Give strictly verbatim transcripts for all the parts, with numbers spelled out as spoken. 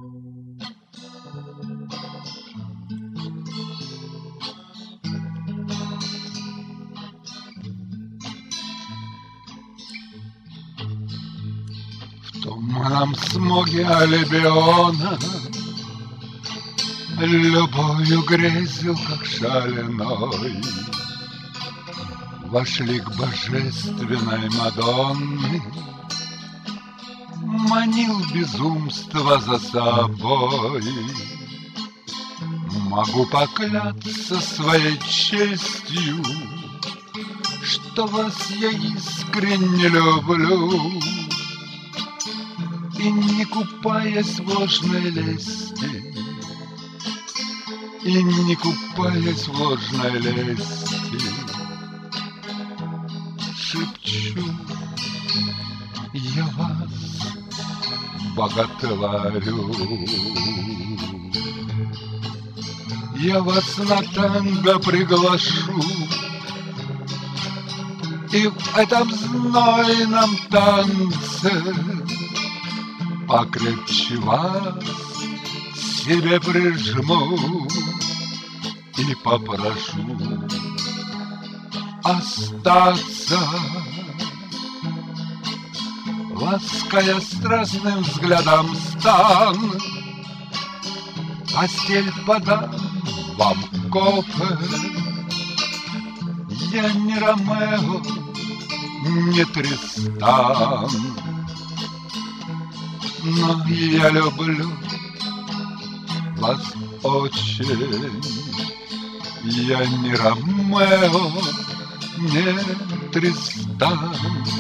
В туманном смоге Альбиона любою грезил, как шаленой, вошли к божественной Мадонны. Манил безумство за собой. Могу поклясться своей честью, что вас я искренне люблю, и не купаясь в ложной лести, и не купаясь в ложной лести, шепчу я вас боготворю. Я вас на танго приглашу, и в этом знойном танце покрепче вас себе прижму и попрошу остаться, лаская страстным взглядом стан. Постель подам вам кофе, я не Ромео, не Тристан, но я люблю вас очень. Я не Ромео, не Тристан,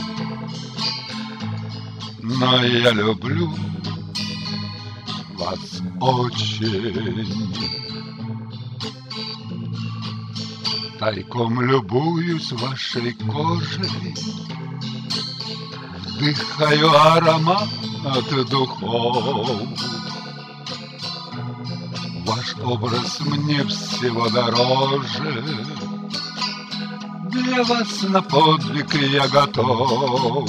но я люблю вас очень. Тайком любуюсь вашей кожей, вдыхаю аромат духов. Ваш образ мне всего дороже, для вас на подвиг я готов.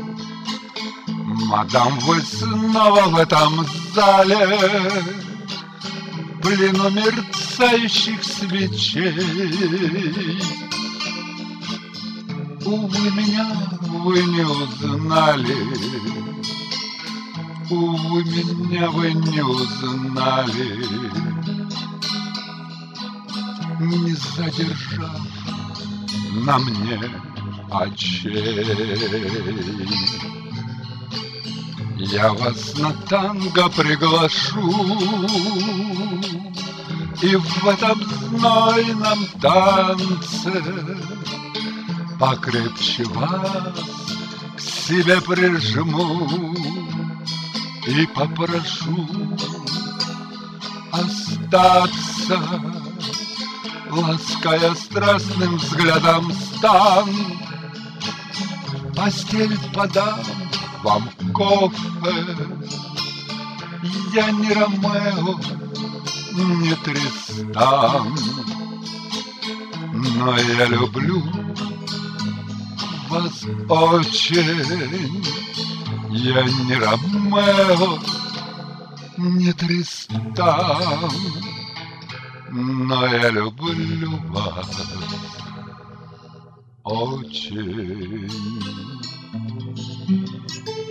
Мадам, вы снова в этом зале, в плену мерцающих свечей. Увы, меня вы не узнали, увы, меня вы не узнали, не задержав на мне очей. Я вас на танго приглашу, и в этом знойном танце покрепче вас к себе прижму и попрошу остаться, лаская страстным взглядом стан. Постель подам вам кофе, я не Ромео, не Тристан, но я люблю вас очень. Я не Ромео, не Тристан, но я люблю вас очень.